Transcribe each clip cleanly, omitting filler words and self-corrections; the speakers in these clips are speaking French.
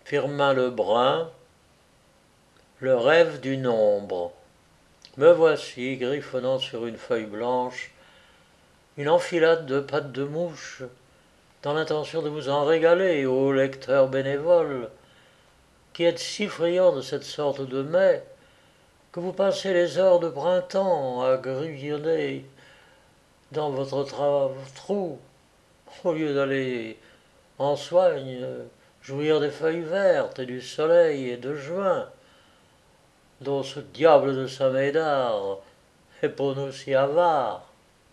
Firmin Lebrun, le rêve du nombre. Me voici griffonnant sur une feuille blanche une enfilade de pattes de mouche, dans l'intention de vous en régaler, ô lecteurs bénévoles, qui êtes si friands de cette sorte de mets, que vous passez les heures de printemps à grillonner dans votre trou, au lieu d'aller en soigne jouir des feuilles vertes et du soleil et de juin, dont ce diable de Saint-Médard est pour nous si avare.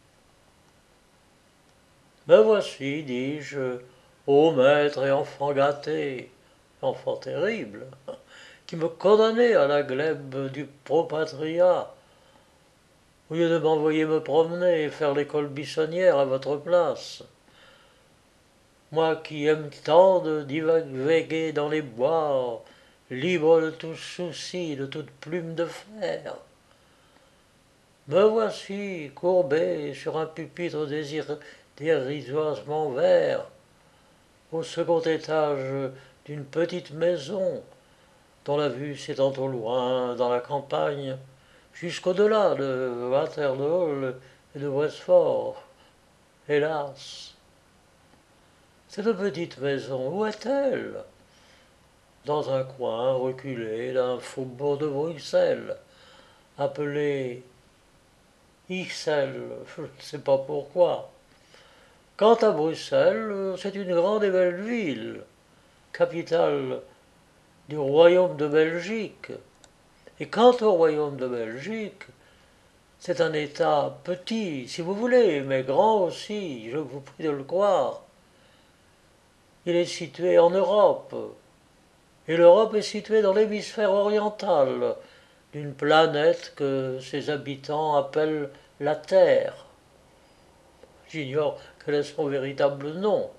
Me voici, dis-je, ô maître et enfant gâté, enfant terrible, qui me condamnait à la glèbe du propatriat, au lieu de m'envoyer me promener et faire l'école buissonnière à votre place. Moi qui aime tant de divaguer dans les bois, libre de tout souci, de toute plume de fer. Me voici courbé sur un pupitre dérisoirement vert, au second étage d'une petite maison, dont la vue s'étend au loin dans la campagne, jusqu'au-delà de Waterloo et de Westford. Hélas, cette petite maison, où est-elle? Dans un coin reculé d'un faubourg de Bruxelles, appelé Ixelles, je ne sais pas pourquoi. Quant à Bruxelles, c'est une grande et belle ville, capitale du royaume de Belgique. Et quant au royaume de Belgique, c'est un État petit, si vous voulez, mais grand aussi, je vous prie de le croire. Il est situé en Europe, et l'Europe est située dans l'hémisphère oriental d'une planète que ses habitants appellent la Terre. J'ignore quel est son véritable nom.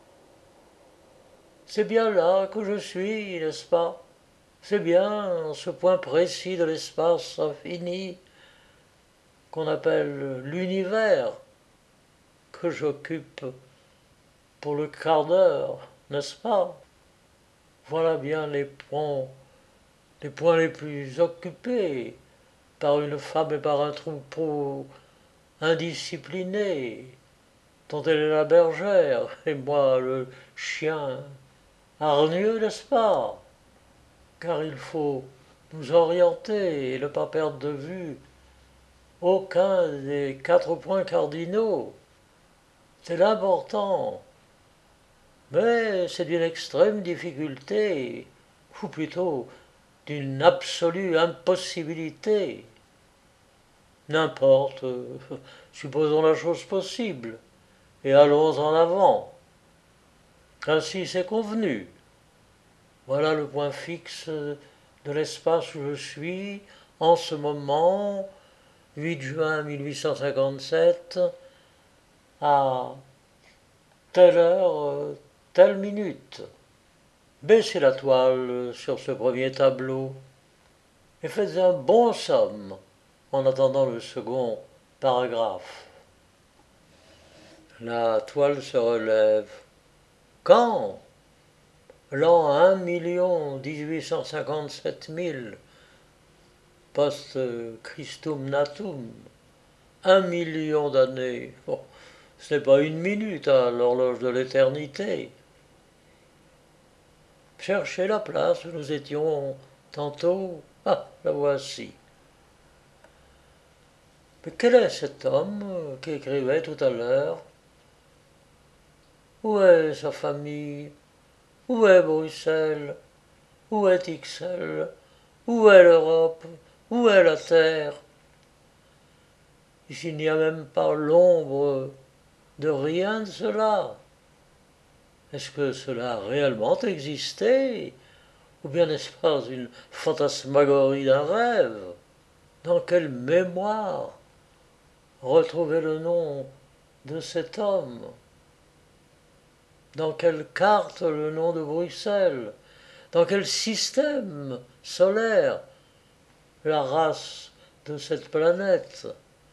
C'est bien là que je suis, n'est-ce pas? C'est bien en ce point précis de l'espace infini qu'on appelle l'univers que j'occupe pour le quart d'heure, n'est-ce pas? Voilà bien les points les plus occupés par une femme et par un troupeau indiscipliné, dont elle est la bergère, et moi le chien hargneux, n'est-ce pas? Car il faut nous orienter et ne pas perdre de vue aucun des quatre points cardinaux. C'est l'important. Mais c'est d'une extrême difficulté, ou plutôt d'une absolue impossibilité. N'importe, supposons la chose possible, et allons en avant. Ainsi c'est convenu. Voilà le point fixe de l'espace où je suis, en ce moment, 8 juin 1857, à telle heure, telle minute. Baissez la toile sur ce premier tableau et faites un bon somme en attendant le second paragraphe. La toile se relève. Quand? L'an 1 857 000 post Christum natum. 1 million d'années. Bon, ce n'est pas une minute à l'horloge de l'éternité. Cherchez la place où nous étions tantôt. Ah, la voici. Mais quel est cet homme qui écrivait tout à l'heure? Où est sa famille? Où est Bruxelles? Où est Ixelles? Où est l'Europe? Où est la Terre? Ici, il n'y a même pas l'ombre de rien de cela. Est-ce que cela a réellement existé? Ou bien n'est-ce pas une fantasmagorie d'un rêve? Dans quelle mémoire retrouver le nom de cet homme? Dans quelle carte le nom de Bruxelles? Dans quel système solaire la race de cette planète?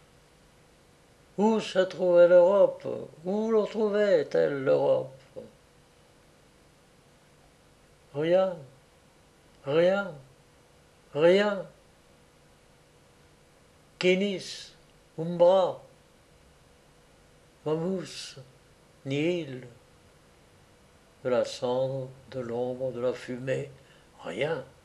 Où se trouvait l'Europe? Où l'on trouvait-elle l'Europe? rien, rien, rien. Kénis, Umbra, Vamous, Nihil, de la cendre, de l'ombre, de la fumée, rien.